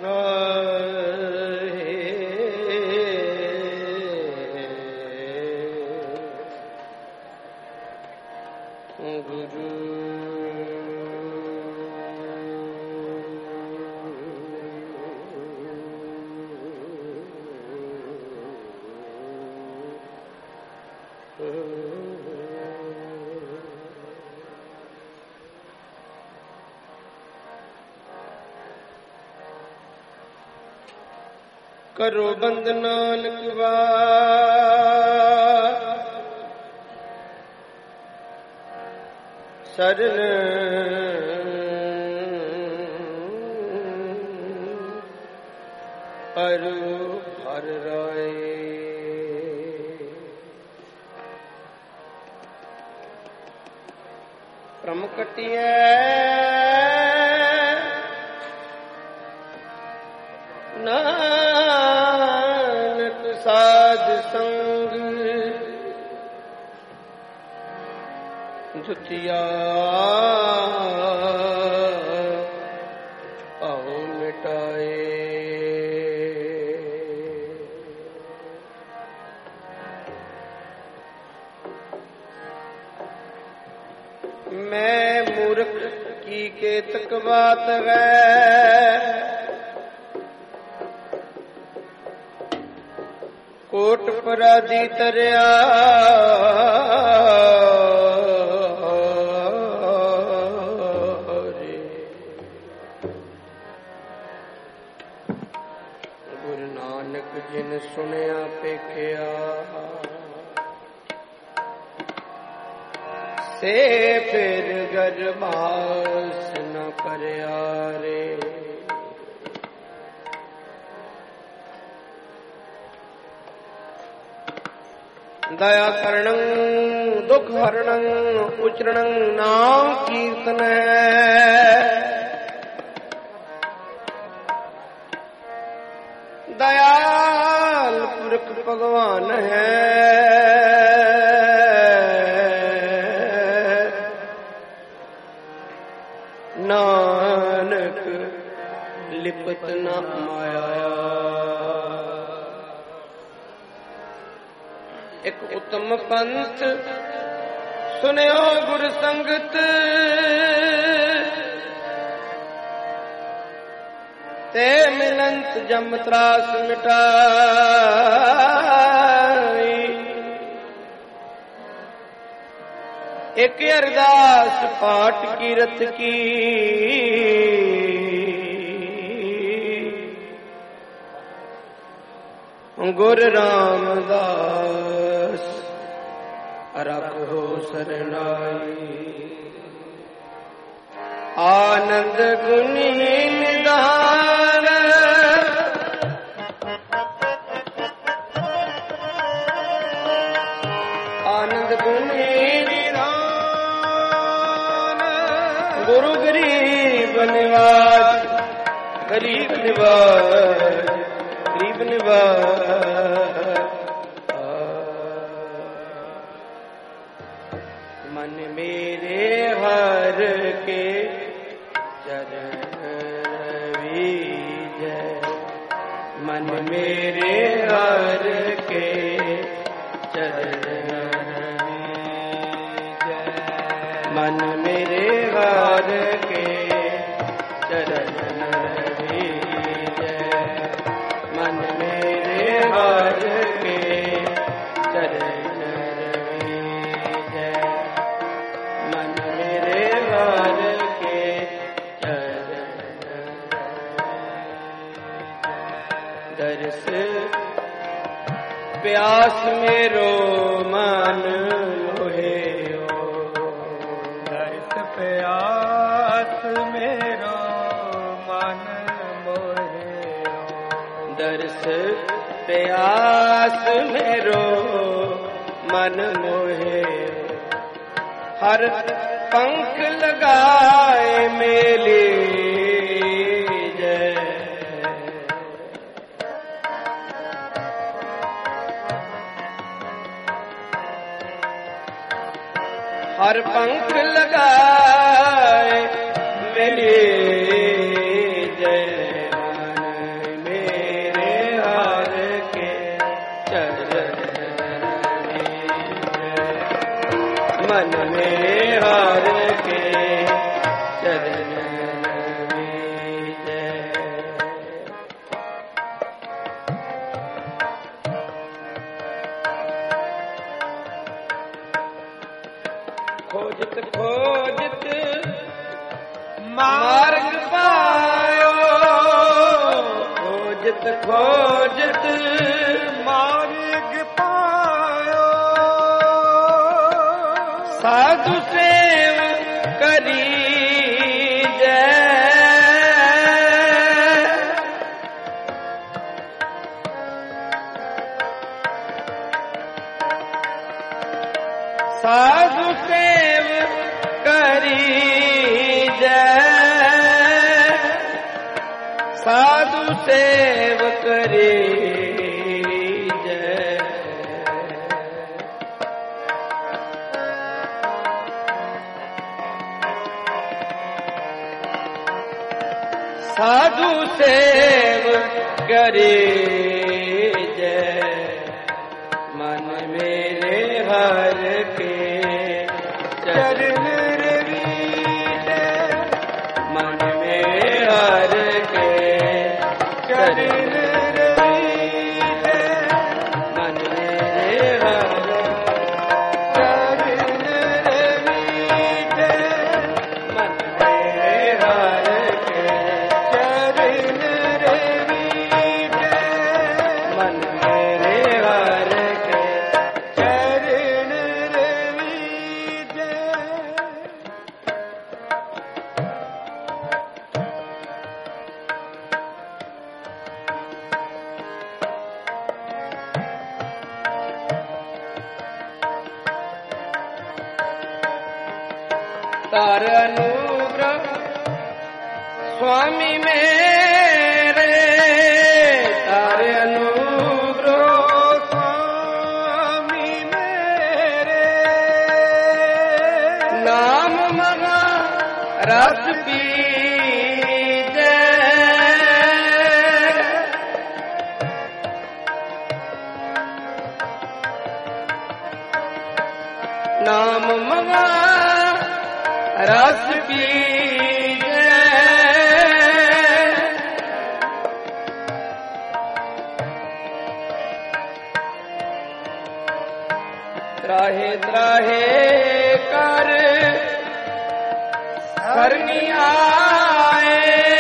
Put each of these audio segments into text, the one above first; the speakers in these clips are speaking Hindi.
करो बंद नानक वा शरण पर हर राय प्रमकटिए नानक साध संग जुतिया आओ मिटाए मैं मूर्ख की केतक बात है कोट पराधी तरया गुरु नानक जिन सुनया पेखिया से फिर गरबास न करया रे दया करणं दुख हरणं उचरणं नाम कीर्तन दयाल पुरख भगवान है नानक लिपत न माया एक उत्तम पंथ सुनियो गुरु संगत ते मिलंत जम त्रास मिटाई एक अरदास पाठ कीरत की गुरु रामदास रखो सरनाई आनंद गुनी निधान आनंद गुनी निधान गुरु गरीब निवाज गरीब निवाज गरीब निवाज मन मेरे हर के चरण बीज मन मेरे हर के चरण बीज मन मेरे हर के चरण बीज मन मेरे हर के चरण दर्श प्यास मेरो मन मोहे दर्श प्यास मेरो मन मोहे दर्श प्यास मेरो मन मोहे हर पंख लगाए मेले हर पंख लगाए मेरे जय मन मन में हर के चरण बीजे। खोजत खोजत मार्ग पायो, खोजत खोजत मार्ग पायो, साधु सेव करी जय, साधु सेव करी जय, साधु सेव करी जय। साधु सेव करी जय, मन मेरे हर के चरण रवीजे, मन में हर के चरण रवीजे, मन मेरे हर चरण रवीजे, मन मेरे हर के चरण रवीजे, मन मेरे हर के चरण रवीजे। तार अनुग्रह स्वामी मेरे, तार अनुग्रह स्वामी मेरे, नाम मगा रस पीजे, नाम मगा रस पीजे, त्राहे त्राहे कर सरनी आए,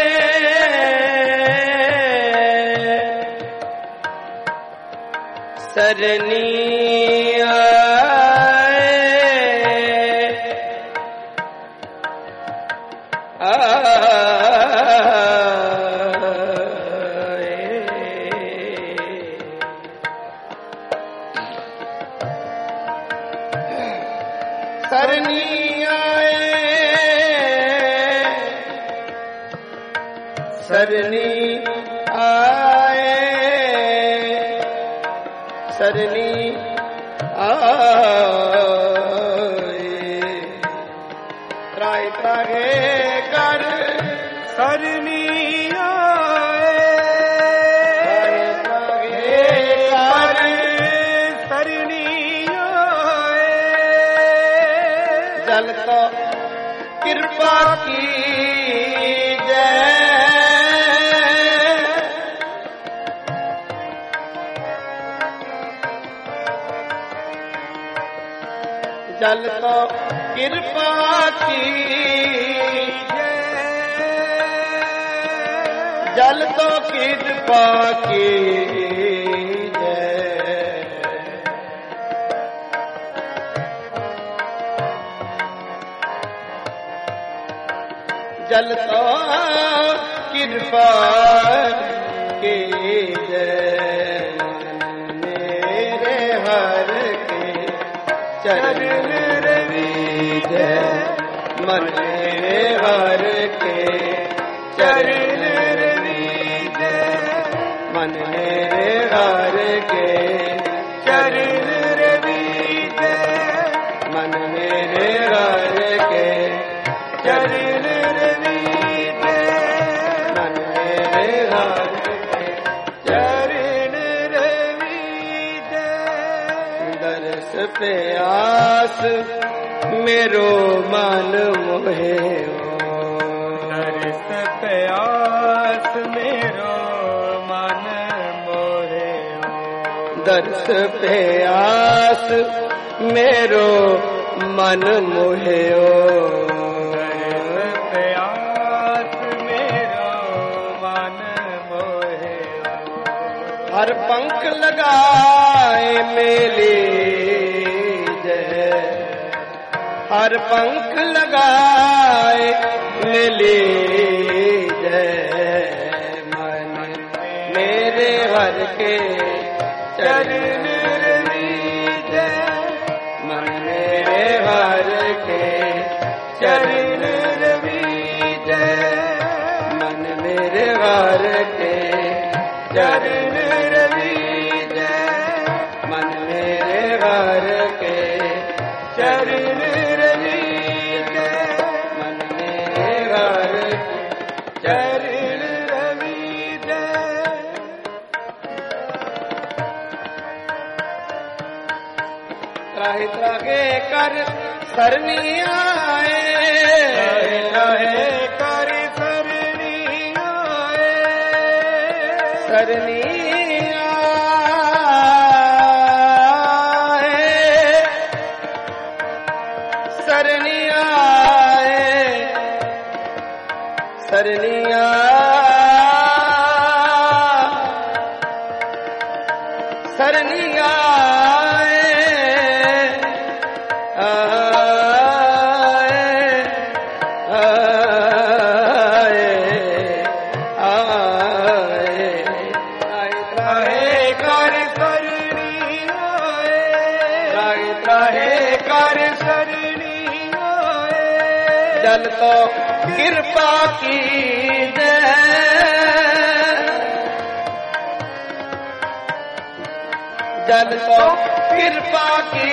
सरनी सरनी आए, सरनी आए, सरनी आए, त्राहे त्राहे कर सरनी आए, त्राहे त्राहे कर सरनी आए, जल तो कृपा की जय, जल तो कृपा की जय, जल तो कृपा की जय, जल तो कृपा की जय, मेरे हर के चरण रवीजे, मन मेरे हर के चरण रवीजे, मन मेरे हर के चरण रवीजे, मन मेरे हर के चरण रवीजे, मन मेरे हर के चरण रवीजे। दर्श प्यास मेरो मन मोहे दर्श प्यास मेरो मन मोहे दर्श प्यास मेरो मन मोहियो प्यास मेरो मन मोहियो हर पंख लगाए मेले जय हर पंख लगाए मेले जय मन मेरे हर के चरण चरण रवि मन मेरे हार के चरण रवि मन मेरे हार के चरण रवि मन मेरे हार के चरण रवि त्राहि त्राहे कर सरनी आए रहे कर सरनी आए सरनी आए सरनी आए सरनी आए सरनी जल तो कृपा की जल तो कृपा की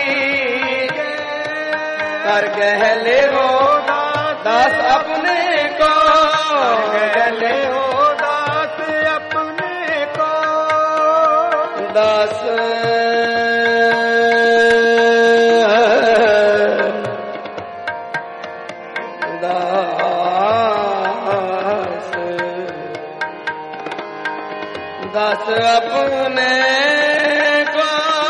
कर गहले हो दास अपने को गहले हो दास अपने को दास दास अपने को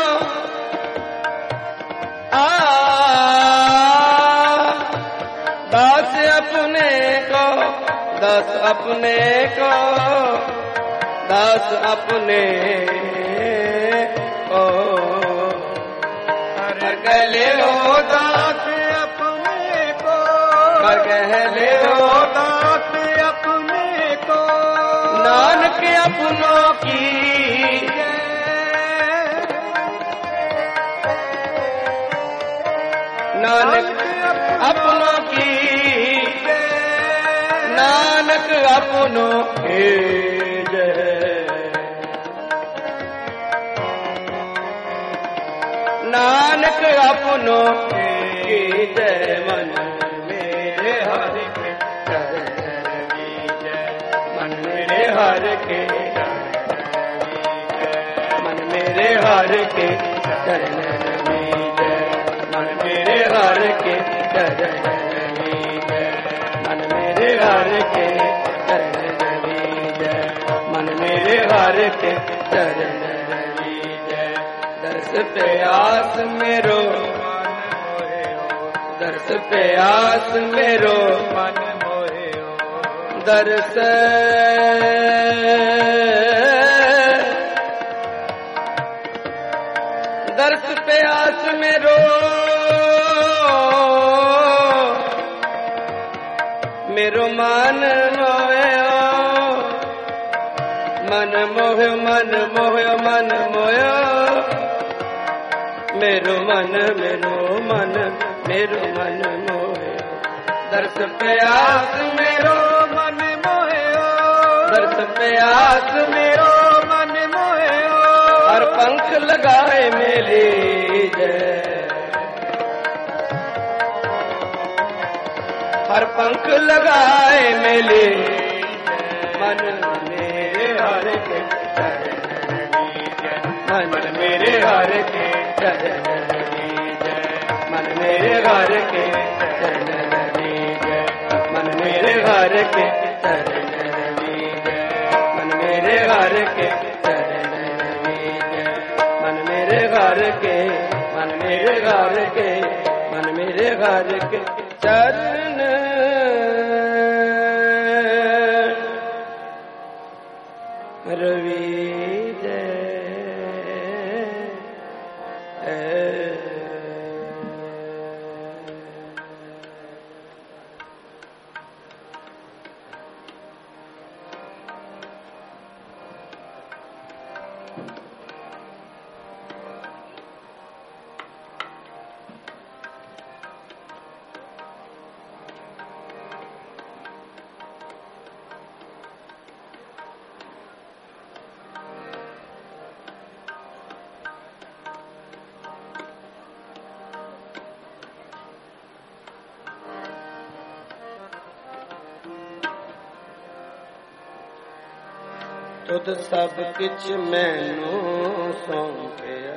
दास अपने को दास अपने को दास अपने को कर गले हो दास अपने को कर गले हो दास अपने को नानक अपनों की नानक अपनों की नानक अपनों की जय नानक अपनों की जय मन मेरे हर के मन मेरे हर के मन मेरे हर के चरण मन मेरे हर के चरण मन मेरे हर के चरण मन मेरे हर के चरण दर्श प्यास मेरो दर्श प्यास मेरो मन मोहियो दर्श दर्श प्यास मेरो मेरो मन मोयो मन मोह मन मोह मन मोयो मेरो मन मोयो दर्श प्यास मेरो मन मोहियो दर्श प्यास मेरो मन मोहियो हर पंख लगाए मेले जय हर पंख लगाए मेले मन मेरे हर के मन मेरे हर के चरण मन मन मेरे घर के चरण रवीज मन मेरे घर के चरण रवीज मन मेरे घर के चरण रवीज मन मेरे घर के मन मेरे घर के मन मेरे घर के चरण रवीज तुद सब किछ मैनू सौंपिया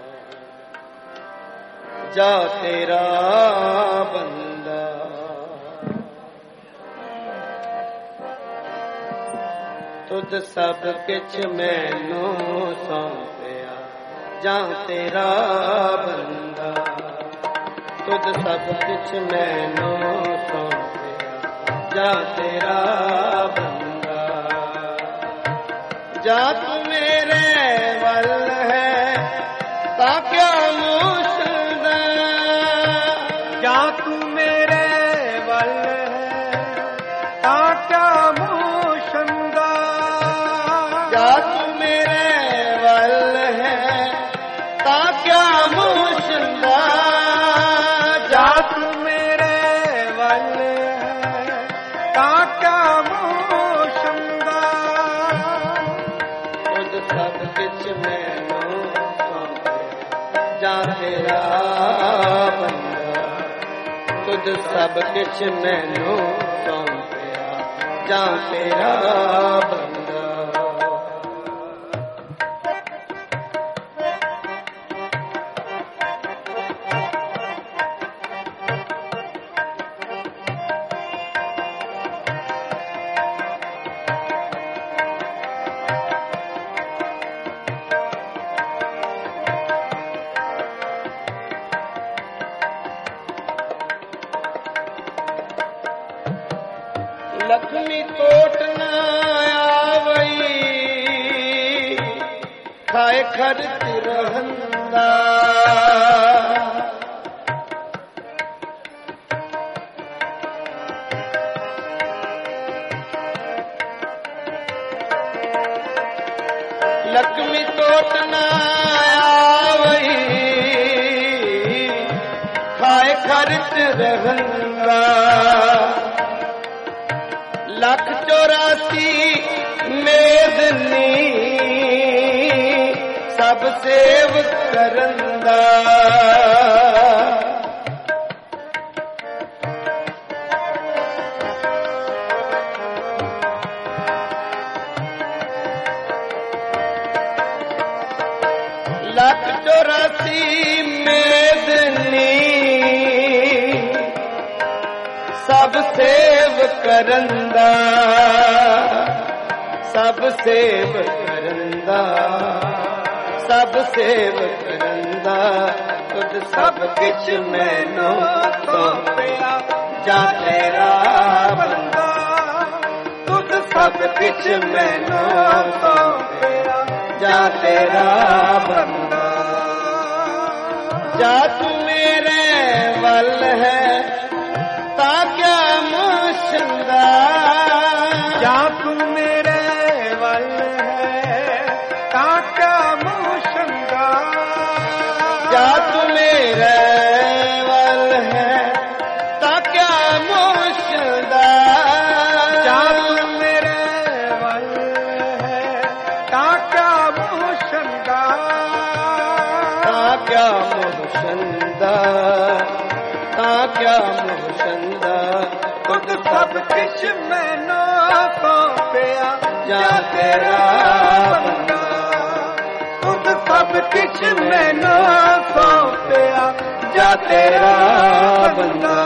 जा तेरा बंदा तुद सब किछ मैनू सौंपिया जा तेरा बंदा तुद सब किछ मैनू सौंपिया जा तेरा बंदा जा तू मेरे वल है ता क्या मुश्किल जा तू मेरे वल है ता क्या मुश्किल जा तू मेरे वल है ता क्या मुश्किल जा तू मेरे वल है ता क्या मुश्किल सब किछ मैनू जा तेरा बंदा तुद सब किछ मैनू सौंपिया जा तेरा बंदा लक्ष्मी कोट न आवई खाए खर्च रहंदा लक्ष्मी कोट न आवई खाए खर्च रहंदा लख 84 मेदनी सब सेव करंदा लख 84 मेदनी सब सेव करंदा सब सेव करंदा सब सेव करंदा तुद सब किछ मैनू सौंपिया जा तेरा बंदा तुद सब किछ मैनू सौंपिया जा तेरा बंदा जा तू मेरे वल है ता क्या मुश्किल जा तू मेरे वल है ता क्या मुश्किल जा तू मेरे वल है ता क्या मुश्किल जा तू मेरे वल है ता क्या मुश्किल ता क्या मुश्किल ता क्या मुश्किल तुद सब किछ मैनू सौंपिया जा तेरा बंदा तुद सब ਸਭ ਕਿਛ ਮੈਨੂੰ ਸੌਂਪਿਆ ਜਾ ਤੇਰਾ ਬੰਦਾ।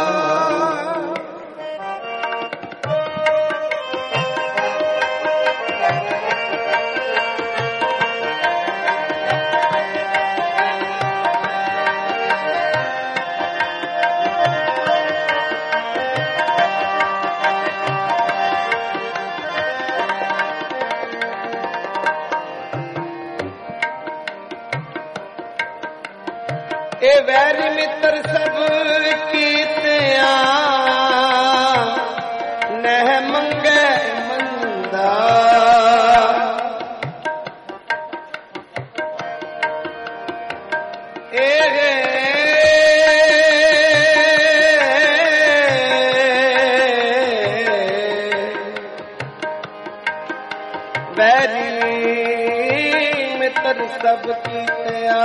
ਇਹ ਵੈਰੀ ਮਿੱਤਰ ਸਭ ਕੀਤਿਆਂ ਨਹਿ ਮੰਗੈ ਮੰਦਾ। ਇਹ ਵੈਰੀ ਮਿੱਤਰ ਸਭ ਕੀਤਿਆਂ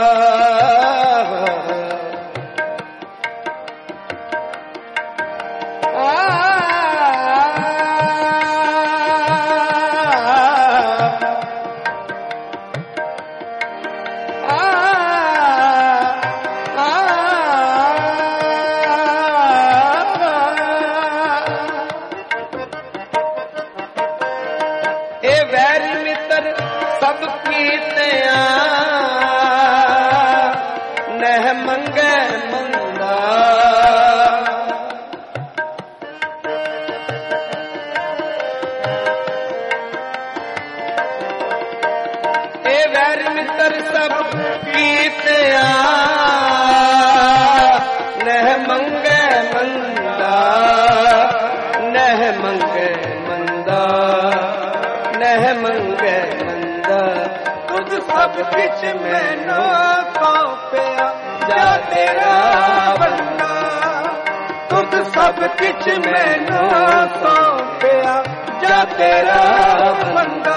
किछ मैनू सौंपिया जा तेरा बंदा। तुझ सब किछ मैनू सौंपिया जा तेरा बंदा।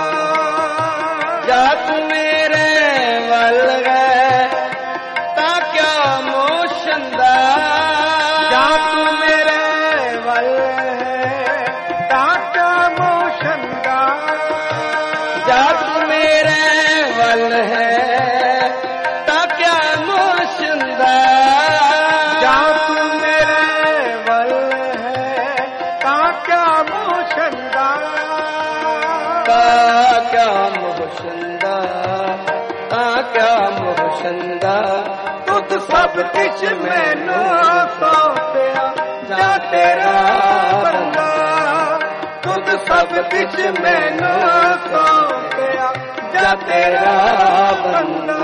जा तू मेरे वल गए ता क्या मोशंदा। जा तू मेरे वल है ता क्या मोशंदा। जा तू मेरे वल है ता क्या मोशंदा। जा तू मेरे वल है ता क्या मोशंदा। ता क्या मोशंदा ता क्या मोशंदा। तुझ सब किछ मैनू सौंपिया जा तेरा बंदा। तुझ सब किछ मैनू सौंपिया जा तेरा बंदा।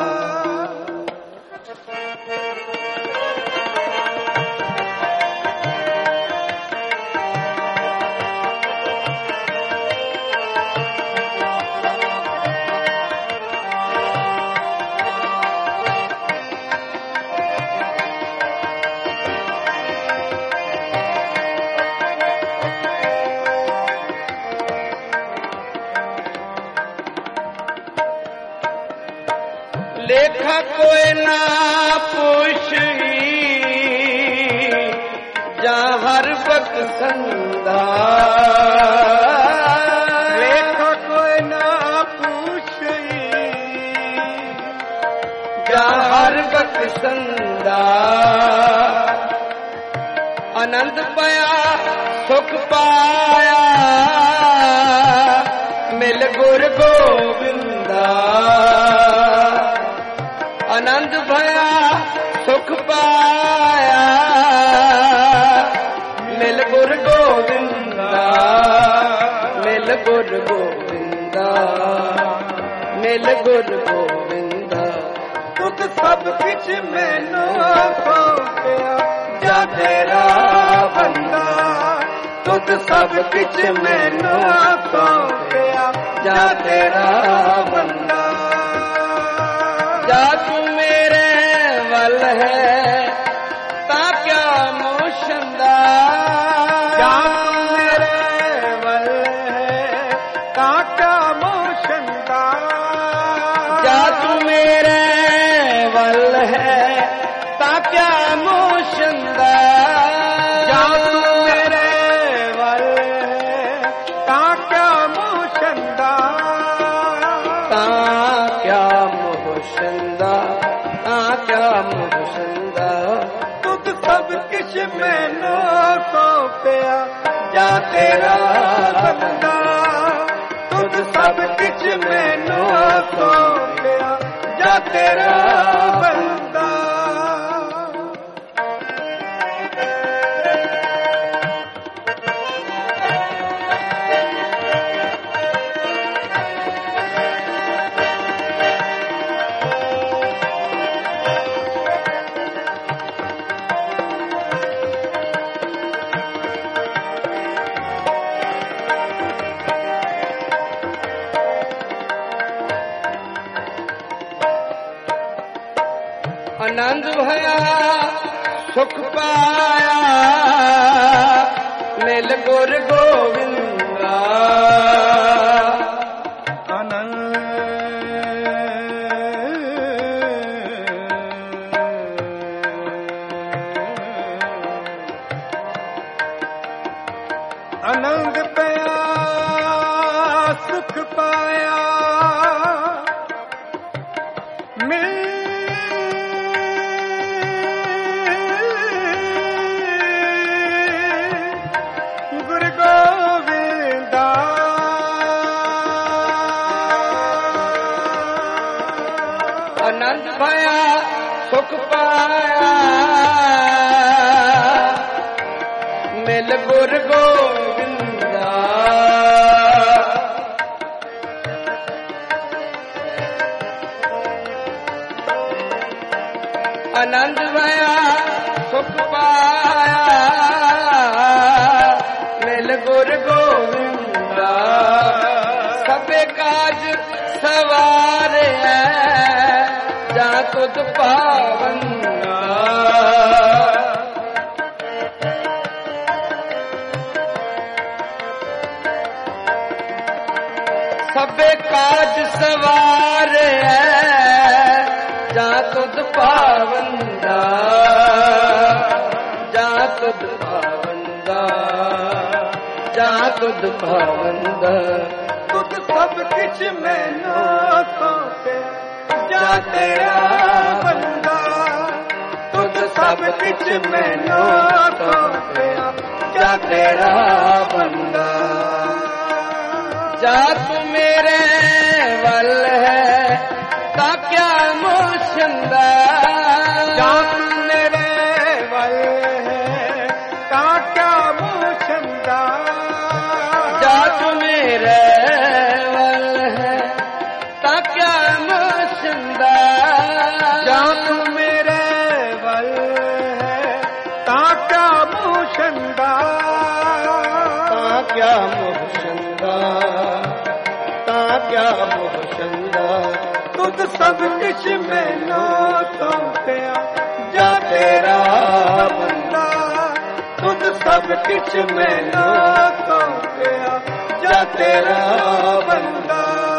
लेखा कोई ना पुछी जा हर वक्त संदा। लेखा कोई ना पुछी जा हर वक्त संदा। आनंद पाया सुख पाया मिल गुर गोविंदा। आनंद भया सुख पाया मिल गुर गोविंदा। मिल गुर गोविंदा मिल गुर गोविंदा। तुझ सब किछ मैनू सौंपिया जा तेरा बंदा। तुझ सब किछ मैनू सौंपिया जा तेरा बंदा। जा तू मेरे वल है ता क्या मोशंदा। जा तू मेरे वल है ता क्या मोशंदा। जा तू मेरे वल है ता क्या मोशंदा। जा तू मेरे वल है ता क्या मोशंदा। ता क्या ਮੁਹਸ਼ੰਦਾ ਤਾਂ ਕਿਆ ਮੁਹਸ਼ੰਦਾ ਤੁਧ ਸਭ ਕਿਛ ਮੈਨੂੰ ਸੌਂਪਿਆ ਜਾ ਤੇਰਾ ਬੰਦਾ ਤੁਧ ਸਭ ਕਿਛ ਮੈਨੂੰ ਸੌਂਪਿਆ ਜਾ ਤੇਰਾ ਬੰਦਾ आनंद भया सुख पाया मिल गुर गोविंदा आनंद पाया सुख पाया आनंद भया सुख पाया मिल गुर गोविंदा आनंद भया सुख पाया मिल गुर गोविंदा सबे काज सवार है जा तुध पावंदा सबे काज सवार है जा तुध पावंदा जा तुध पावंदा जा तुध पावंदा तुध सब किछ मैनू सौंपे जा तेरा बंदा तुध सब किछ मैनू सौंपिया जा तेरा बंदा जा तू मेरे वल है ता क्या मुहशंदा जा तू मेरे वल है ता क्या मुहशंदा जा तू मेरे वल है ता क्या मुहशंदा जा तू मेरे वल है ता क्या मुहशंदा ता क्या मुहशंदा ता क्या मुहशंदा तुध सब किछ मैनू सौंपिया जा तेरा बंदा तुध सब किछ मैनू सौंपिया जा तेरा बंदा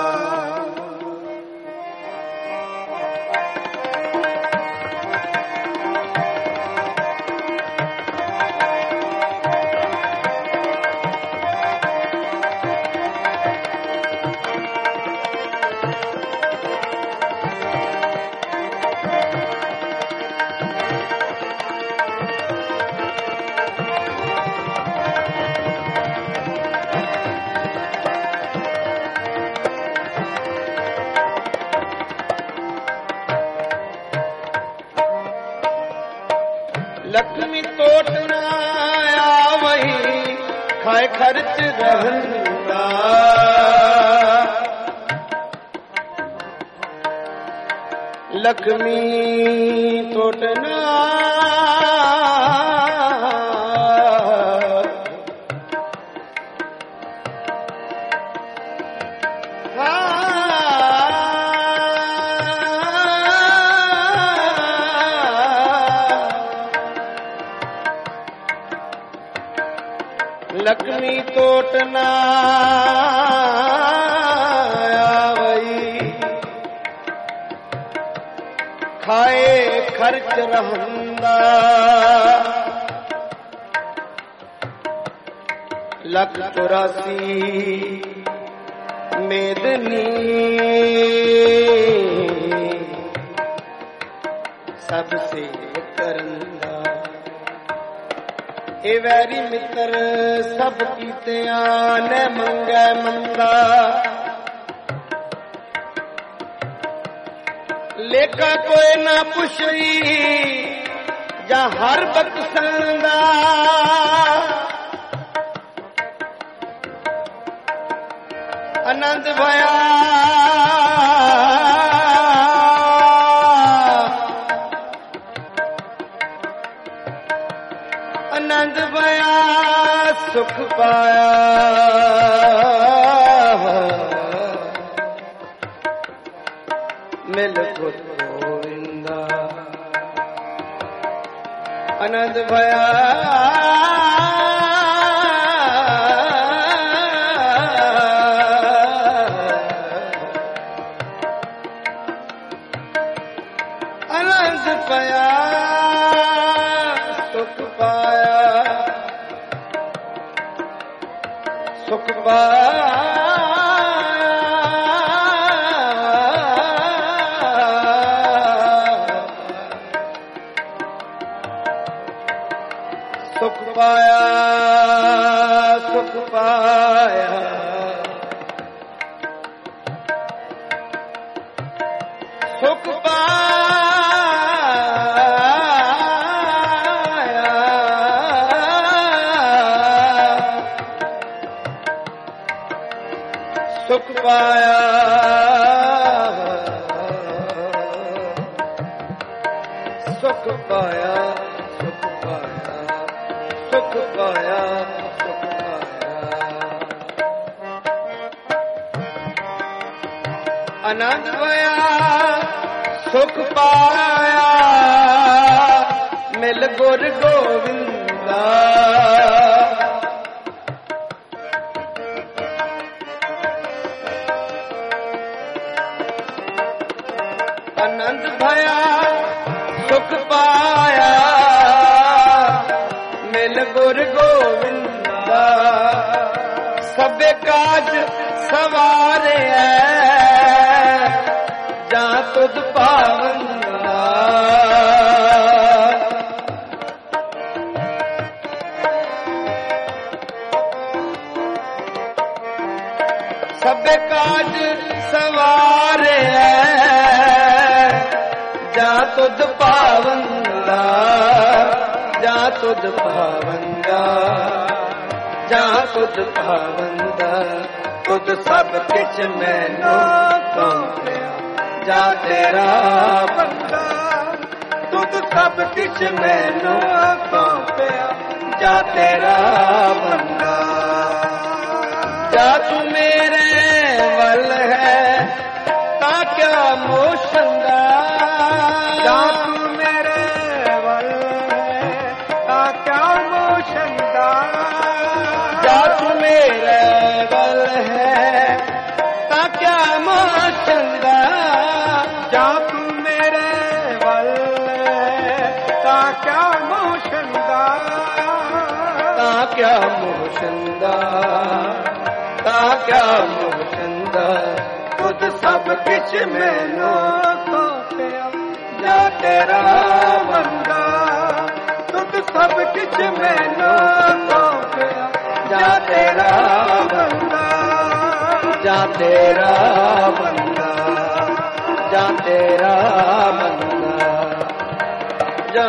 लक्ष्मी तोट ना आवही खाए खर्च रहंदा लक्ष्मी तोट ना लक्ष्मी तोट ना आवई खाए खर्च रहंदा लख 84 मेदनी ਸਭ ਸੇ ਕਰੰਦਾ। ਇਹ ਵੈਰੀ ਮਿੱਤਰ ਸਭ ਕੀਤਿਆਂ ਨੇ ਮੰਗੈ ਮੰਦਾ। ਲੇਖਾ ਕੋਈ ਨਾ ਪੁੱਛਈ ਜਾਂ ਹਰ ਬਖਸ਼ਣ ਦਾ। ਆਨੰਦ ਭਇਆ ਆਨੰਦ ਭਇਆ ਸੁਖ ਪਾਇਆ। ਮਿਲ ਗੁਰ ਗੋਵਿੰਦਾ। ਆਨੰਦ ਭਇਆ ਆਨੰਦ ਭਇਆ ਸੁਖ ਪਾਇਆ। ਸੁਖ ਪਾਇਆ ਸੁਖ ਪਾਇਆ ਸੁਖ ਪਾਇਆ। ਸੁਖ ਸੁਖ ਪਾਇਆ ਸੁਖ ਪਾਇਆ ਸੁਖ ਪਾਇਆ ਸੁਖ ਪਾਇਆ ਸੁਖ ਪਾਇਆ। ਆਨੰਦ ਪਾਇਆ ਸੁਖ ਪਾਇਆ। ਮਿਲ ਗੁਰ ਗੋਵਿੰਦਾ। ਆਨੰਦ ਭਇਆ ਸੁਖ ਪਾਇਆ। ਮਿਲ ਗੁਰ ਗੋਵਿੰਦਾ। ਸਭੇ ਕਾਜ ਸਵਾਰਿਐ ਜਾਂ ਤੁਧ ਭਾਵੰਦਾ। ਸਭੇ ਕਾਜ ਸਵਾਰਿਐ ਜਾਂ ਤੁਧ ਭਾਵੰਦਾ। ਜਾਂ ਤੁਧ ਭਾਵੰਦਾ। ਜਾਂ ਤੁਧ ਭਾਵੰਦਾ। ਤੁਧ ਸਭ ਕਿਛ ਮੈਨੂੰ ਸੌਂਪਿਆ। ਜਾਂ ਤੇਰਾ ਬੰਦਾ। ਤੁਧ ਸਭ ਕਿਛ ਮੈਨੂੰ ਸੌਂਪਿਆ। ਜਾਂ ਤੇਰਾ ਬੰਦਾ। ਜਾਂ ਤੂੰ ਮੇਰੇ ਵੱਲ ਹੈ ਤਾਂ ਕਿਆ ਮੋਸ਼ੰਦਾ। ਜਾਂ ਤੂੰ ਮੇਰੇ ਵੱਲ ਹੈ ਤਾਂ ਕਿਆ ਮੋਸ਼ੰਦਾ। ਜਾਂ ਤੂੰ ਮੇਰੇ ਵੱਲ ਹੈ ਤਾਂ ਕਿਆ ਮੋਸ਼ੰਦਾ। ਜਾਂ ਤੂੰ ਮੇਰੇ ਵੱਲ ਹੈ ਤਾਂ ਕਿਆ ਮੋਸ਼ੰਦਾ। ਤਾਂ ਕਿਆ ਮੋਸ਼ੰਦਾ। ਤਾਂ ਕਿਆ ਮੋਸ਼ੰਦਾ। ਤੁਧ ਸਭ ਕਿਛ ਮੈਨੂੰ ਸੌਂਪਿਆ। ਜਾਂ ਤੇਰਾ ਬੰਦਾ। ਤੁਧ ਸਭ ਕਿਛ ਮੈਨੂੰ ਸੌਂਪਿਆ। ਜਾਂ ਤੇਰਾ ਬੰਦਾ। ਜਾਂ ਤੇਰਾ ਬੰਦਾ। ਜਾਂ ਤੇਰਾ ਬੰਦਾ। ਜਾਂ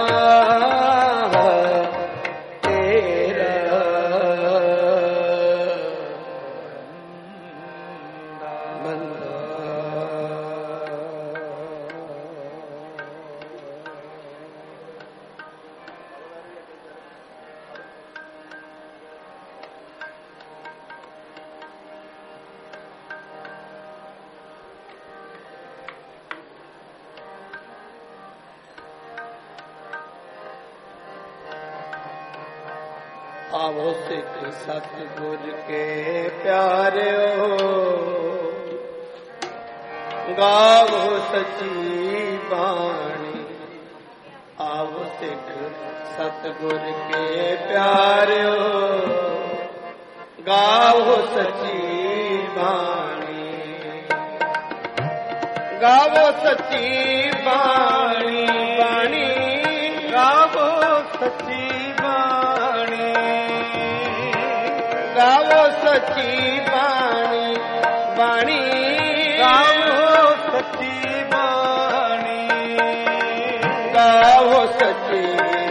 आवो सिख सतगुर के प्यारियो। गावो सची बाणी। आवो सिख सतगुर के प्यारियो। गावो सची बाणी। ਗਾਵੋ ਸੱਚੀ ਬਾਣੀ ਬਾਣੀ ਗਾਵੋ ਸੱਚੀ ਬਾਣੀ ਗਾਵੋ ਸੱਚੀ ਬਾਣੀ ਬਾਣੀ ਗਾਵੋ ਸੱਚੀ ਬਾਣੀ ਗਾਵੋ ਸੱਚੀ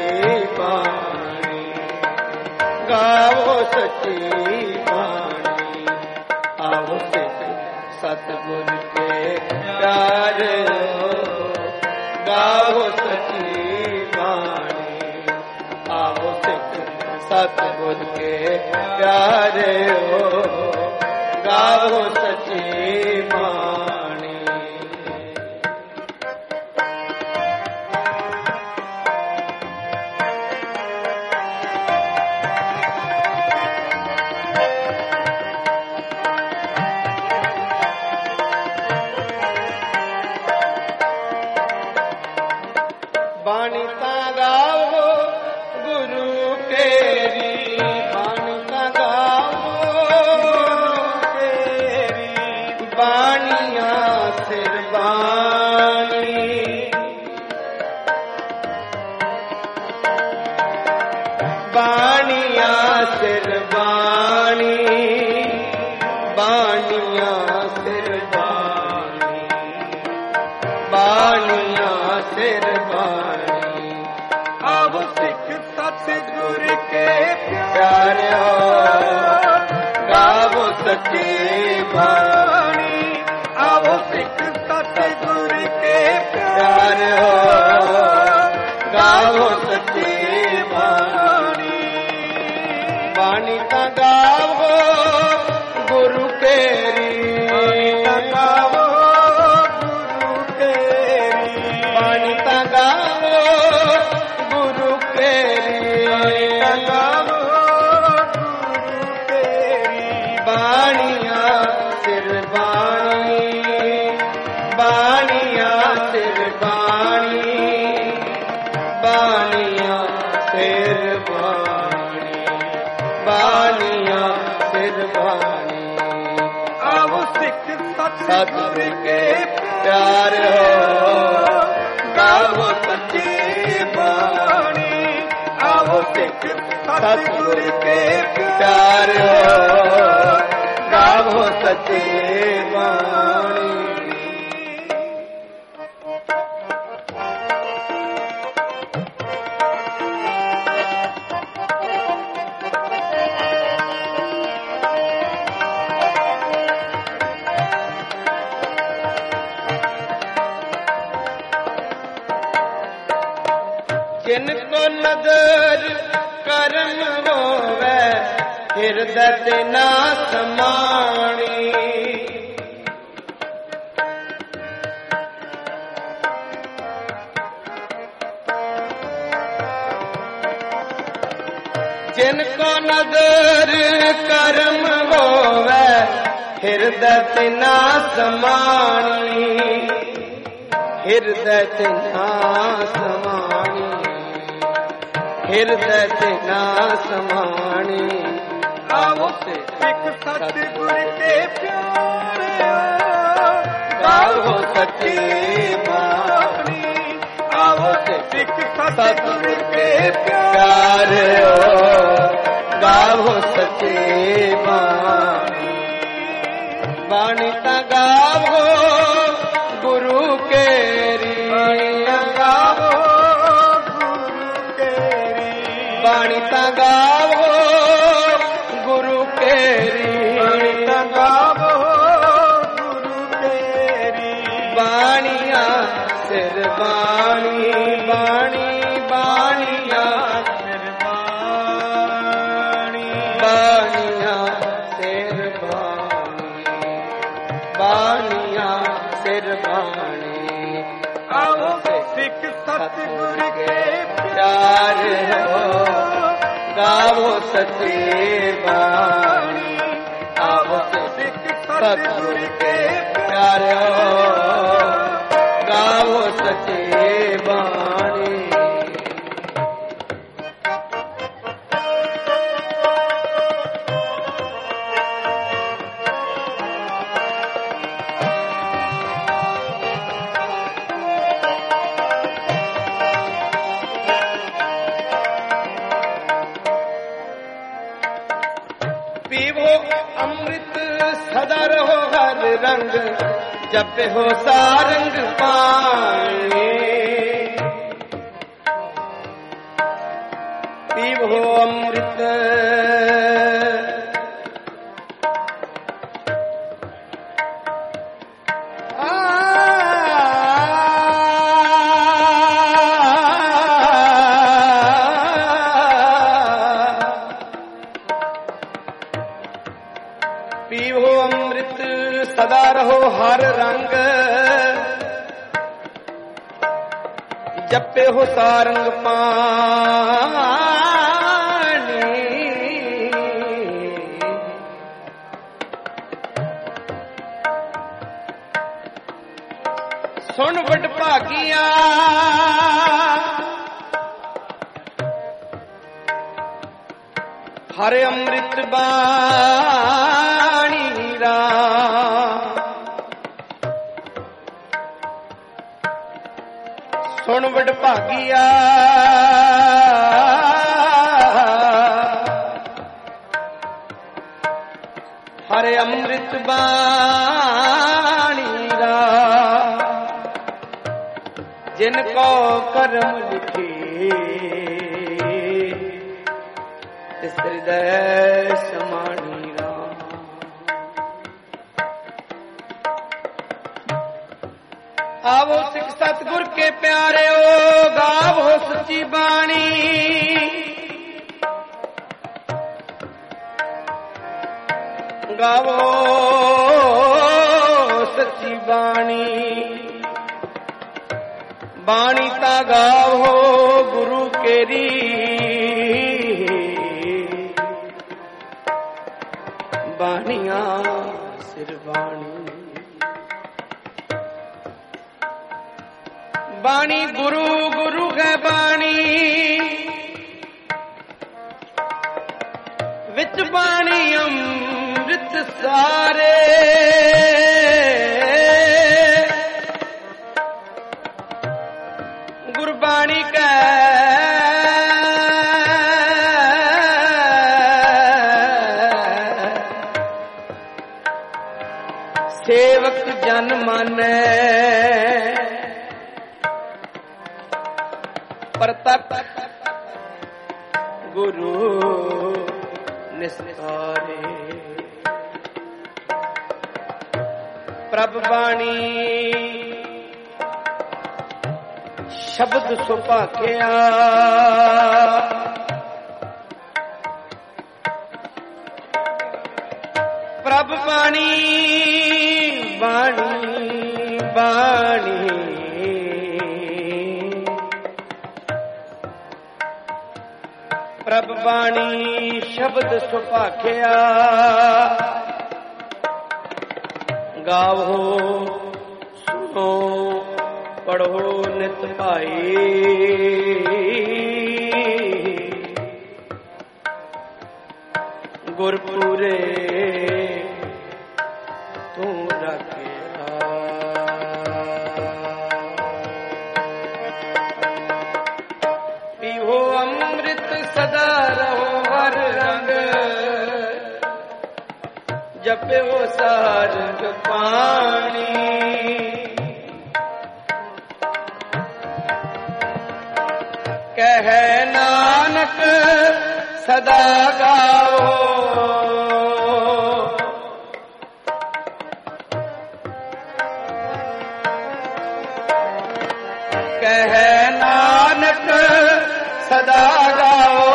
ਬਾਣੀ ਗਾਵੋ ਸੱਚੀ ਬਾਣੀ ਆਵੋ ਸਤਿਗੁਰ ਕੇ ਪਿਆਰਿਓ ਗਾਵੋ ਸੱਚੀ ਬਾਣੀ ਆਵੋ ਸਤਿਗੁਰ ਕੇ ਪਿਆਰਿਓ ਗਾਵੋ ਸੱਚੀ ਬਾਣੀ ਬਾਣੀ ਤਾਂ ਗਾਵੋ ਗੁਰੂ ਕੇਰੀ ਬਾਣੀ ਤਾਂ ਗਾਵੋ ਤੇਰੀ ਬਾਣੀਆਂ ਸਿਰ ਬਾਣੀ ਬਾਣੀਆਂ ਸਿਰ ਬਾਣੀ ਬਾਣੀਆਂ ਸਿਰ ਬਾਣੀ ਬਾਣੀਆਂ ਸਿਰ ਬਾਣੀ ਆਵੋ ਸਿੱਖ ਸਤਿਗੁਰ ਕੇ ਪਿਆਰਿਓ ਗਾਵੋ ਸੱਚੀ ਬਾਣੀ ਆਵੋ ਸਿੱਖ ਸਤਿਗੁਰ ਕੇ ਪਿਆਰਿਓ ਗਾਵੋ ਸੱਚੀ ਬਾਣੀ ਬਾਣੀ ਤਾਂ ਗਾਵੋ ਗੁਰੂ ਕੇਰੀ ਗਾਵੋ ਗੁਰੂ ਤੇਰੀ ਬਾਣੀ ਤਾਂ ਗਾਵੋ ਗੁਰੂ ਕੇਰੀ ਗਾਵੋ ਗੁਰੂ ਤੇਰੀ ਬਾਣੀਆਂ ਸਿਰ ਬਾਣੀ ਬਾਣੀਆਂ ਸਿਰ ਬਾਣੀ ਬਾਣੀਆਂ ਸਿਰ ਬਾਣੀ ਬਾਣੀਆਂ ਸਿਰ ਬਾਣੀ ਆਵੋ ਸਿੱਖ ਸਤਿਗੁਰ ਕੇ ਪਿਆਰਿਓ ਗਾਵੋ ਸੱਚੀ ਬਾਣੀ ਆਵੋ ਸਿੱਖ ਸਤਿਗੁਰ ਕੇ ਪਿਆਰਿਓ ਗਾਵੋ ਸੱਚੀ ਬਾਣੀ ਜਿਨ ਕੋ ਨਦਰ ਕਰਮ ਹੋਵੇ ਹਿਰਦੈ ਤੇ ਨਾ ਸਮਾਣੀ ਜਿਨ ਕੋ ਨਦਰ ਕਰਮ ਹੋਵੇ ਹਿਰਦੈ ਤੇ ਨਾ ਸਮਾਣੀ ਹਿਰਦੈ ਤੇ ਨਾ ਸਮਾਣੀ ਹਿਰਦੈ ਤੇ ਨਾ ਸਮਾਣੀ ਆਵੋ ਸਿੱਖ ਸਤਿਗੁਰ ਕੇ ਪਿਆਰਿਓ ਗਾਵੋ ਸੱਚੀ ਬਾਣੀ ਆਵੋ ਸਿੱਖ ਸਤਿਗੁਰ ਕੇ ਪਿਆਰਿਓ ਗਾਵੋ ਸੱਚੀ ਬਾਣੀ ਬਾਣੀ ਤਾਂ ਗਾਵੋ ਗੁਰੂ ਕੇਰੀ ਗਾਵੋ ਗੁਰੂ ਤੇਰੀ ਬਾਣੀ ਤਾਂ ਗਾਵੋ ਗੁਰੂ ਕੇਰੀ ਗਾਵੋ ਗੁਰੂ ਤੇਰੀ ਬਾਣੀਆਂ ਸਿਰ ਬਾਣੀ ਬਾਣੀ ਬਾਣੀਆਂ ਸਿਰ ਬਾਣੀ ਬਾਣੀਆਂ ਸਿਰ ਬਾਣੀ ਬਾਣੀਆਂ ਸਿਰ ਬਾਣੀ ਆਵੋ ਸਿੱਖ ਸਤਿਗੁਰ ਕੇ ਪਿਆਰਿਓ ਗਾਵੋ ਸੱਚੀ ਬਾਣੀ ਆਵੋ ਸਿੱਖ ਸਤਿਗੁਰ ਕੇ ਪਿਆਰਿਓ ਗਾਵੋ ਸੱਚੀ ਬਾਣੀ रंग जप हो सारंग पानी पीव हो अमृत पीवो अमृत सदा रहो हर रंग जपे हो सारंग पानी सुन वड भागिया हरे अमृत बाणी सुन वड भागिया हरे अमृत बाणी जिनको कर्म लिखे इस हृदय समानी आवो सिख सतगुर के प्यारे ओ गावो सच्ची बाणी गावो सच्ची बाणी बाणी ता गावो गुरु केरी बाणिया सिर बाणी बाणी गुरु गुरु है बाणी विच बाणी अमृत सारे गुरबाणी कै सेवक जन मानै प्रतप गुरु निस्तारे प्रभ बाणी शब्द सुभाखिया प्रभ बाणी बाणी बाणी प्रभ बाणी शब्द सुभाखिया गावो सुनो पढ़ो नित भाई गुरपुरे तू रखेला पीहो अमृत सदा रहो हर रंग जपे वो सारंग पानी कह नानक सदा गाओ कह नानक सदा गाओ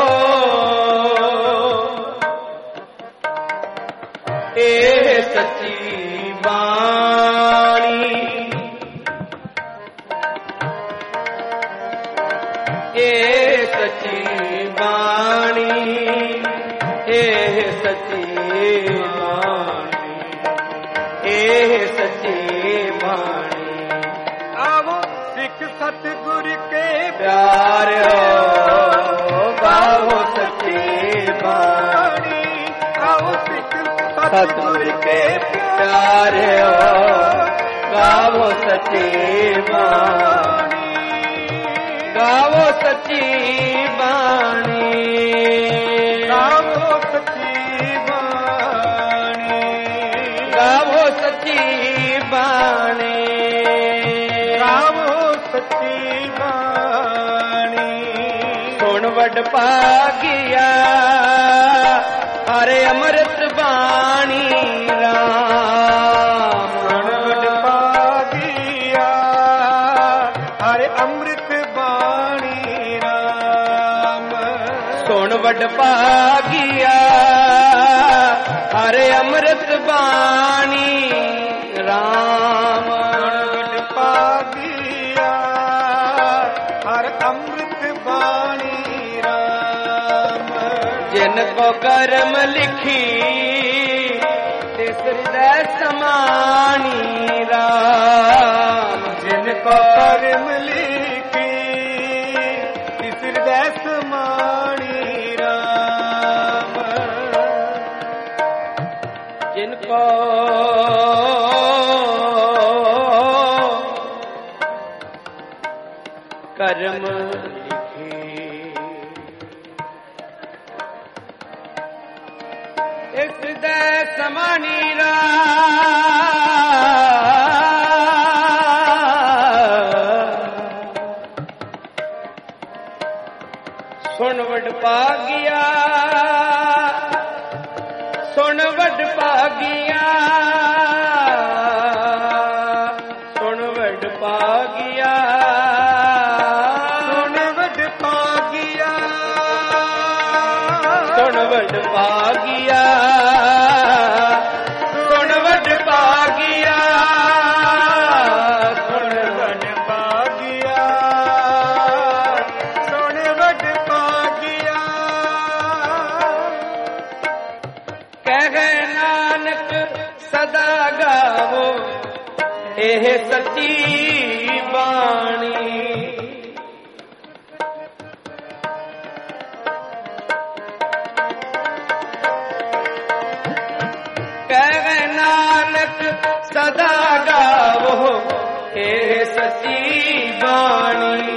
ए सच्ची बाणी ए सच्ची बाणी ए सच्ची बाणी ए सच्ची बाणी आवो सिख सतगुर के प्यार हो गाओ सच्ची बाणी आओ सिख सतगुर के प्यार हो गाओ सच्ची बाणी गाओ सच्ची बाणी गाओ सच्ची बाणी गाओ सच्ची ਸੱਚੀ ਬਾਣੀ। ਸੁਣ ਵਡ ਭਾਗਿਆ ਹਰੇ ਅੰਮ੍ਰਿਤ ਬਾਣੀ ਰਾਮ। ਸੁਣ ਵਡ ਭਾਗਿਆ ਹਰੇ ਅੰਮ੍ਰਿਤ ਬਾਣੀ ਰਾਮ। ਸੁਣ ਵਡ ਭਾਗਿਆ ਹਰੇ ਅੰਮ੍ਰਿਤ ਬਾਣੀ ਰਾਮ। ਜਿਨ ਕੋ ਕਰਮ ਲਿਖੀ ਤਿਸ ਹਿਰਦੈ ਸਮਾਣੀ ਰਾਮ। ਜਿਨ ਕੋ ਕਰਮ ਲਿਖੀ ਤਿਸ ਹਿਰਦੈ ਸਮਾਣੀ ਰਾਮ। ਜਿਨ ਕੋ ਕਰਮ ਹਿਰਦੈ ਸਮਾਣੀ ਰਾਮ। ਸੁਣ ਵਡ ਭਾਗਿਆ ਸੁਣ ਵਡ ਭਾਗਿਆ ਸੁਣ ਵਡ ਭਾਗਿਆ ਸੁਣ ਵਡ ਭਾਗਿਆ ਸੁਣ ਵਡ ਭਾਗਿਆ ਸੁਣ ਵਡ ਭਾਗਿਆ ਸੁਣ ਵਡ ਭਾਗਿਆ ਸੁਣ ਵਡ ਭਾਗਿਆ। ਕਹਿ ਨਾਨਕ ਸਦਾ ਗਾਵੋ ਇਹ ਸੱਚੀ ਬਾਣੀ। ਕਹਿ ਨਾਨਕ ਸਦਾ ਗਾਵੋ ਇਹ ਸੱਚੀ ਬਾਣੀ।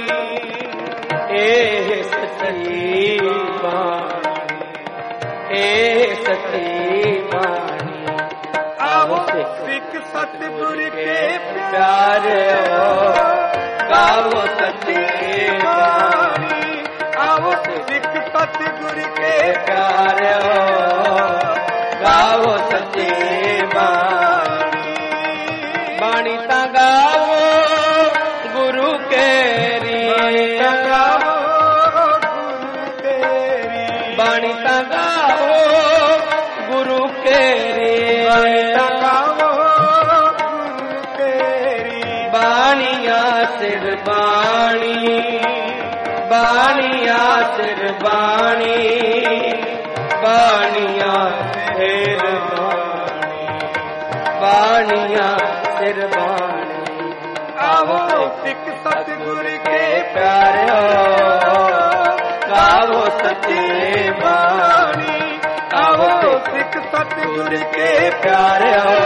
ਇਹ ਸੱਚੀ ਬਾਣੀ ਇਹ ਸੱਚੀ ਬਾਣੀ। ਆਵੋ ਸਿੱਖ ਸਤਿਗੁਰ ਕੇ ਪਿਆਰਿਓ ਗਾਵੋ ਸੱਚੀ ਬਾਣੀ। ਆਵੋ ਸਿੱਖ ਸਤਿਗੁਰ ਕੇ ਪਿਆਰਿਓ ਗਾਵੋ ਸੱਚੀ ਬਾਣੀ। ਬਾਣੀ ਤਾਂ ਗਾਵੋ ਗੁਰੂ ਕੇਰੀ। ਗਾਵੋ ਗੁਰੂ ਤੇਰੀ। ਬਾਣੀ ਤਾਂ ਗਾਵੋ ਗੁਰੂ ਕੇਰੀ। ਗਾਵੋ ਗੁਰੂ ਤੇਰੀ। ਬਾਣੀਆਂ ਸਿਰ ਬਾਣੀ ਬਾਣੀਆਂ ਸਿਰ ਬਾਣੀ ਬਾਣੀਆਂ ਸਿਰ ਬਾਣੀ ਬਾਣੀਆਂ ਸਿਰ ਬਾਣੀ। ਆਵੋ ਸਿੱਖ ਸਤਿਗੁਰ ਕੇ ਪਿਆਰਿਓ ਗਾਵੋ ਸੱਚੀ ਬਾਣੀ। ਆਵੋ ਸਿੱਖ ਸਤਿਗੁਰ ਕੇ ਪਿਆਰਿਓ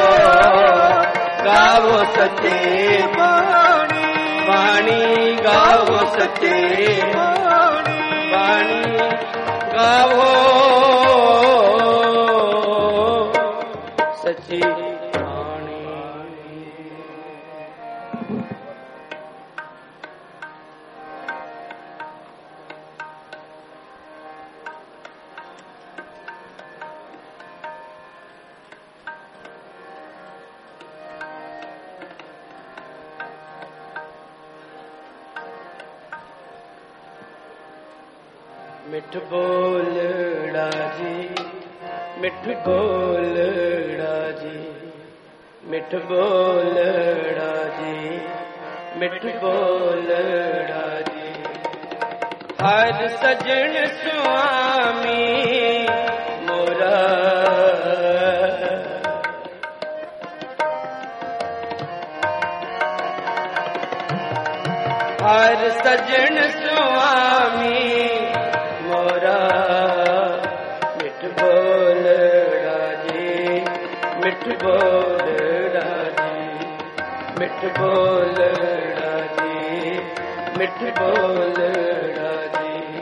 ਗਾਵੋ ਸੱਚੀ ਬਾਣੀ। ਬਾਣੀ ਗਾਵੋ ਸੱਚੀ ਬਾਣੀ। ਬਾਣੀ ਗਾਵੋ ਸੱਚੀ ਬਾਣੀ। ਮਿੱਠ ਬੋਲੜਾ ਜੀ ਮਿੱਠ ਬੋਲੜਾ ਜੀ ਮਿੱਠ ਬੋਲੜਾ ਜੀ ਮਿੱਠ ਬੋਲੜਾ ਜੀ। ਹਰ ਸਜਣ ਸੁਆਮੀ ਮੋਰਾ ਹਰ ਸਜਣ ਸੁਆਮੀ ਮੋਰਾ। ਮਿੱਠ ਬੋਲੜਾ ਜੀ ਮਿੱਠ ਬੋਲੜਾ ਜੀ ਮਿੱਠ ਬੋਲੜਾ ਜੀ ਮਿੱਠ ਬੋਲੜਾ ਜੀ।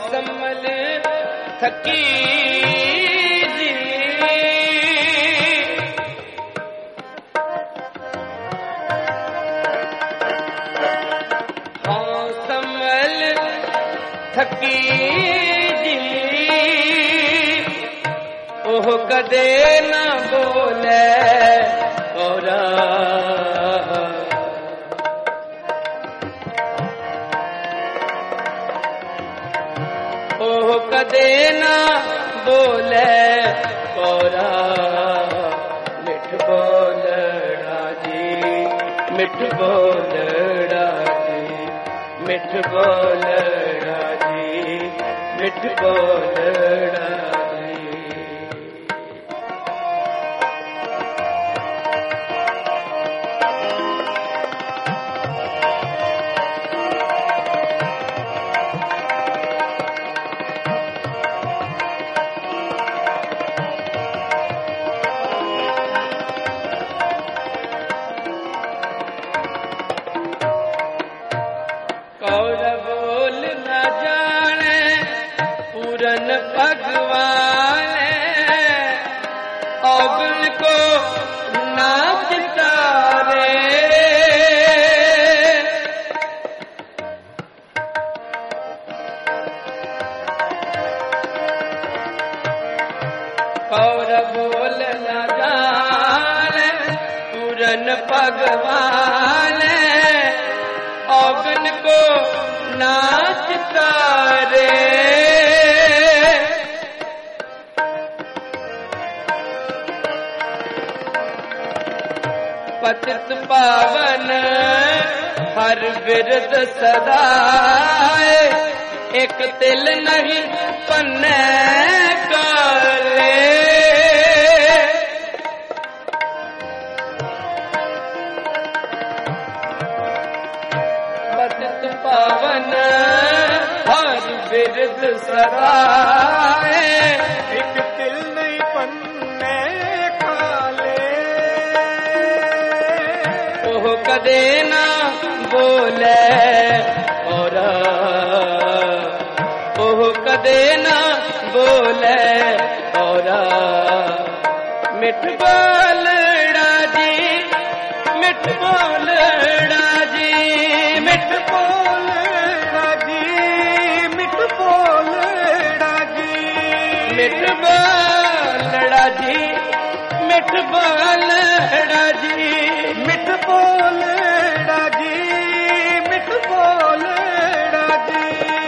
संभल थकी जी हाँ संभल थकी जी ओह कदे ना बोले और ओह कदे ना बोले कोरा मिठ बोलड़ा जी मिठ बोलड़ा जी मिठ बोलड़ा जी मिठ बोलड़ा भगवान अवगुण को नाच तारे और बोल न जाने पूरन भगवान अवगुण को नाच तारे पतित पावन हर बिरद सदाए एक तिल नहीं पन्ने काले पतित पावन हर बिरद सदाए एक तिल नहीं पन्ने कदे ना बोले और ओह कदे ना बोले और मिठ बोलड़ा जी मिठ बोलड़ा जी मिठ बोलड़ा जी मिठ बोलड़ा जी मिठ बोलड़ा जी मिठ बोलड़ा जी मिठ बोलड़ा जी मिठ बोलड़ा जी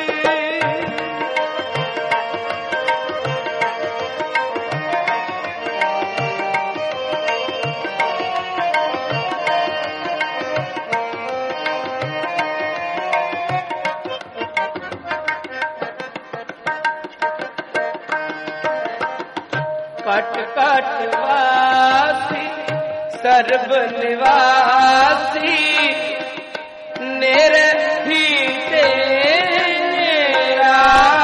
कट कट वासी सर्व निवासी नेरे ही तेरा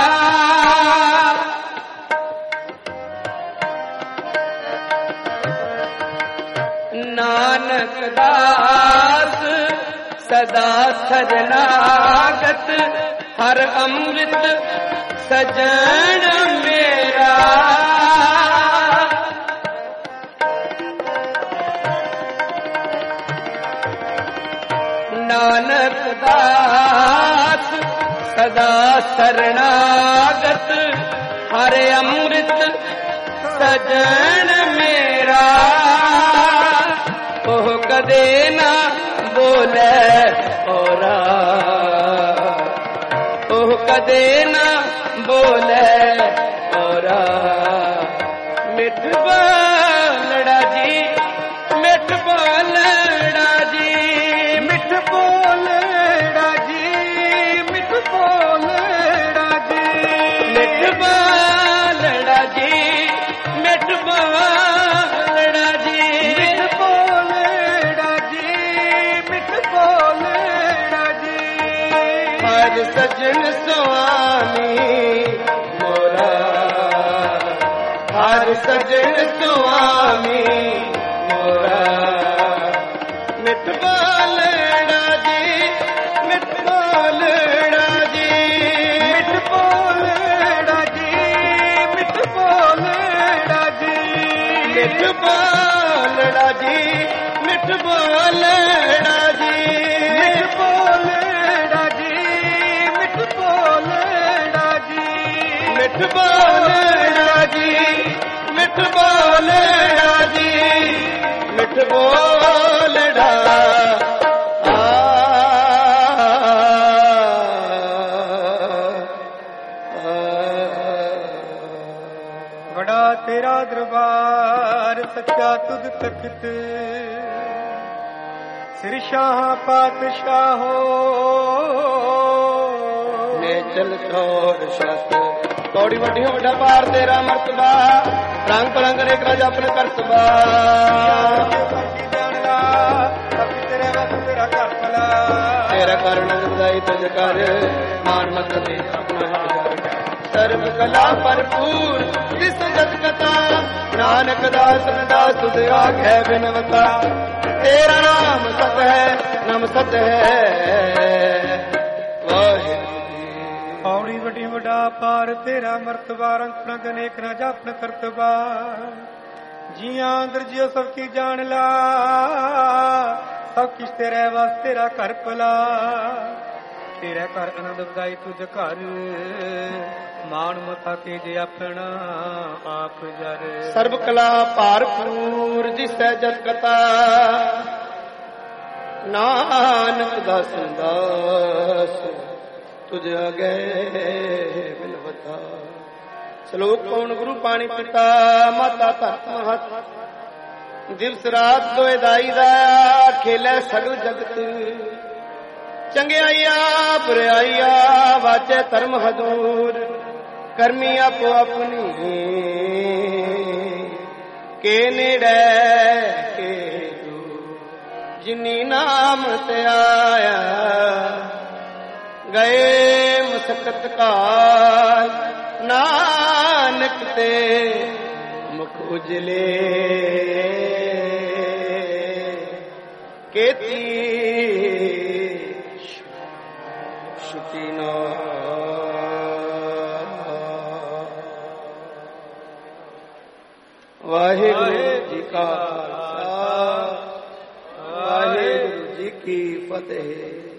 नानक दास सदा शरणागत हर अमृत सजन मेरा नानक दास सदा शरणागत हरे अमृत सजन मेरा ओह कदे ना बोले और ओह कदे ना बोले और मिठ बोलड़ा जी मिठ बोलड़ा जी मिठ बोलड़ा जी मिठ बोलड़ा जी मिठ बोलड़ा जी मिठ बोलड़ा जी मिठ बोलड़ा जी मिठ बोलड़ा जी हर सजन स्वामी मोरा हर सजन स्वामी मोरा मिठ बोलड़ा जी मिठ बोलड़ा जी मिठ बोलड़ा ਬੋਲੜਾ ਜੀ ਮਿੱਠ ਬੋਲੜਾ ਜੀ ਮਿੱਠ ਬੋਲੜਾ ਜੀ ਮਿੱਠ ਬੋਲੜਾ ਜੀ ਮਿੱਠ ਬੋਲੜਾ ਜੀ ਮਿੱਠ ਬੋਲੜਾ ਜੀ ਮਿੱਠ ਬੋਲੜਾ ਬੜਾ ਤੇਰਾ ਦਰਬਾਰ ਸੱਚਾ ਤੁਧ ਤਖਤ ਸਿਰ ਸ਼ਾਹ ਪਾਤਸ਼ਾਹੋ ਨੇ ਚਲ ਛੋੜ ਸ਼ਤ ਕੌੜੀ ਵੱਡੀ ਹੋ ਵੱਡਾ ਪਾਰ ਤੇਰਾ ਮਰਤਬਾ ਰੰਗ ਪਲੰਗ ਅਨੇਕ ਰਾਜ ਆਪਣੇ ਕਰਤਬਾ ਜਾਣਦਾ ਸਭ ਤੇਰੇ ਵਸ ਤੇਰਾ ਘਰ ਭਲਾ ਤੇਰਾ ਕਾਰਨ ਵਧਾਈ ਤੁਝ ਕਰ ਮਾਨ ਮਤ ਦੇ ਆਪਣਾ ਹੱਥ ਸਰਬ ਕਲਾ ਭਰਪੂਰ ਜਿਸ ਜਤ ਕਥਾ ਨਾਨਕ ਦਾਸ ਦਾਸ ਤੁਧ ਆਖੈ ਬਿਨਵਤਾ ਤੇਰਾ ਨਾਮ ਸਤ ਹੈ ਨਾਮ ਸਤ ਹੈ ਵਾਹਿਗੁਰੂ ਪੌੜੀ ਵੱਡੀ ਵੱਡਾ ਪਾਰ ਤੇਰਾ ਮਰਤਬਾ ਰੰਗ ਪ੍ਰੰਗ ਅਨੇਕ ਨਾ ਜਾਪਨ ਕਰਤਬਾ ਜੀਆਂ ਅੰਦਰ ਜਿਉ ਸਭ ਕੀ ਜਾਣ ਲਾ ਸਭ ਕਿਛ ਤੇਰੇ ਵਾਸ ਤੇਰਾ ਘਰ ਭਲਾ ਤੇਰਾ ਘਰ ਆਨੰਦ ਵਧਾਈ ਤੁਝ ਘਰ ਮਾਣ ਮਤਾ ਤੇਜ ਆਪਣਾ ਆਪ ਜਰ ਸਰਬ ਕਲਾ ਭਰਪੂਰ ਜਿਸੈ ਜਤ ਕਥਾ ਨਾਨਕ ਦਾਸ ਦਾਸ ਤੁਝ ਅਗੇ ਬਿਨਵਤਾ ਸ਼ਲੋਕ ਕੌਣ ਗੁਰੂ ਪਾਣੀ ਪਿਤਾ ਮਾਤਾ ਧਰਤ ਮਹਤ ਦਿਵਸ ਰਾਤ ਦੋਇ ਦਾਈ ਦਾ ਖੇਲੇ ਸਗਲ ਜਗਤ ਚੰਗਿਆਈਆ ਬੁਰਾਈਆ ਵਾਜੇ ਧਰਮ ਹਦੂਰ ਕਰਮੀ ਆਪੋ ਆਪਣੀ ਕੇ ਨੇੜੇ ਕੇ ਦੂਰ ਜਿਨੀ ਨਾਮ ਤੇ ਆਇਆ ਗਏ ਮੁਸਕਤ ਕਾਲ ਨਾਨਕ ਤੇ ਮੁਖ ਉਜਲੇ ਕੇਤੀ ਸ਼ੁਤੀ ਨਾ ਵਾਹਿਗੁਰੂ ਜੀ ਕਾ ਖਾਲਸਾ ਵਾਹਿਗੁਰੂ ਜੀ ਕੀ ਫਤਿਹ।